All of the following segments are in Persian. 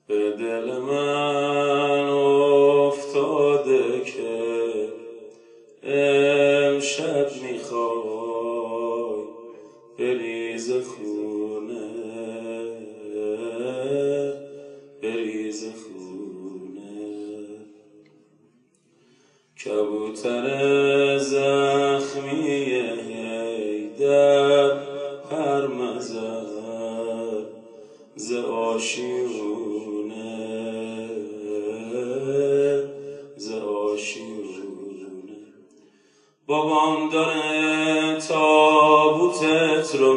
به دل من افتاده که امشب میخوای بریز خونه، بریز خونه. کبوتر زخمی در پر مزد ز آشیونه، ز آشیونه. بابام داره تابوتت رو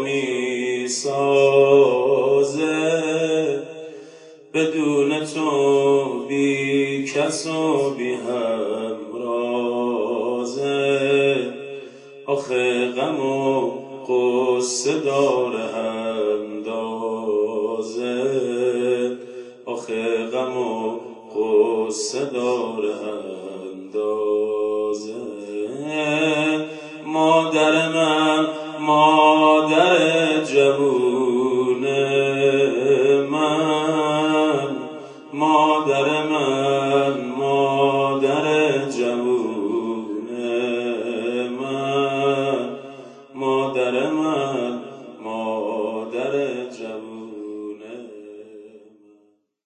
میسازه، بدون تو بی کس و بی همرازه. آخه غم و قصه داره اندازه، آخه غم و قصه داره اندازه. مادر من مادر جوون